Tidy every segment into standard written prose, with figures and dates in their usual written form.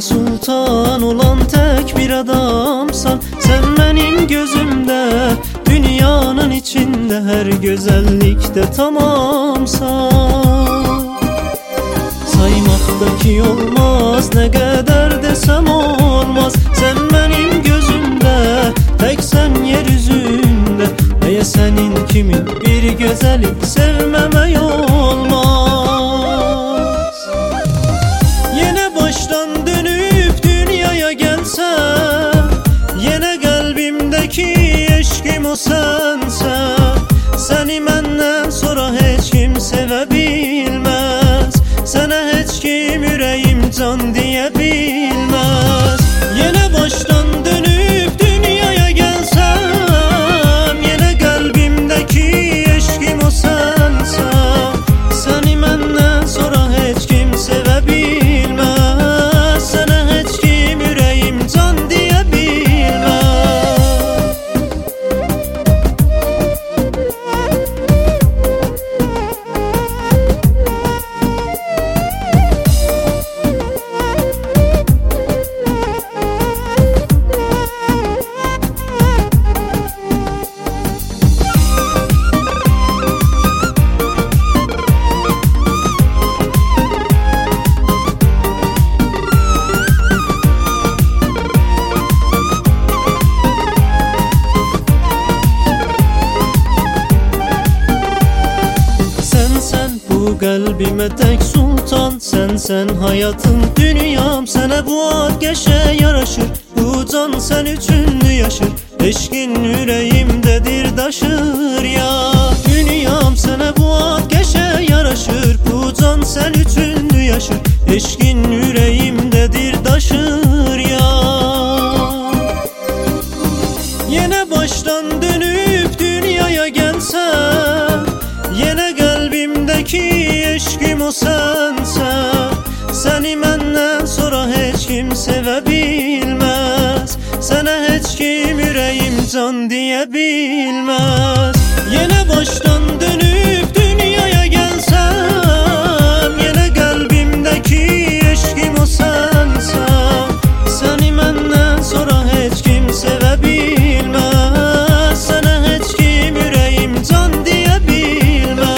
Kalbime sultan olan tek bir adamsan. Sen benim gözümde, dünyanın içinde her güzellikte tamamsan. Saymaktaki olmaz, ne kadar desem olmaz. Sen benim gözümde, tek sen yeryüzünde. Neye senin kimin bir güzeli sevmeme olmaz. Yine baştan dönüp dünyaya gelsem, yine kalbimdeki eşkim o sensen. Seni benden sonra hiç kim sevebilmez. Sana hiç kim yüreğim can diyebilmez. Yine baştan dönüp dünyaya gelsem, yine kalbimdeki eşkim o sensen. Seni benden sonra hiç kim sevebilmez. Sana hiç kim yüreğim can diyebilmez. Kalbime tek sultan sen hayatım dünyam. Sana bu ateşe yaraşır, bu can sen üçünlü yaşır. Eşkin yüreğimdedir taşır ya. Dünyam sana bu ateşe yaraşır, bu can sen üçünlü yaşır. Eşkin yüreğimdedir taşır ya. Yine baştan dönüp dünyaya gelsem, yine kalbimdeki eşkim o sensen. Seni benden sonra hiç kim sevebilmez. Sana hiç kim yüreğim can diyebilmez. Yine baştan dönüp dünyaya gelsem, yine kalbimdeki eşkim o sensen. Seni benden sonra hiç kim sevebilmez. Sana hiç kim yüreğim can diyebilmez.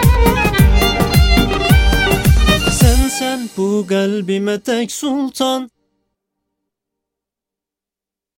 Bu kalbime tek sultan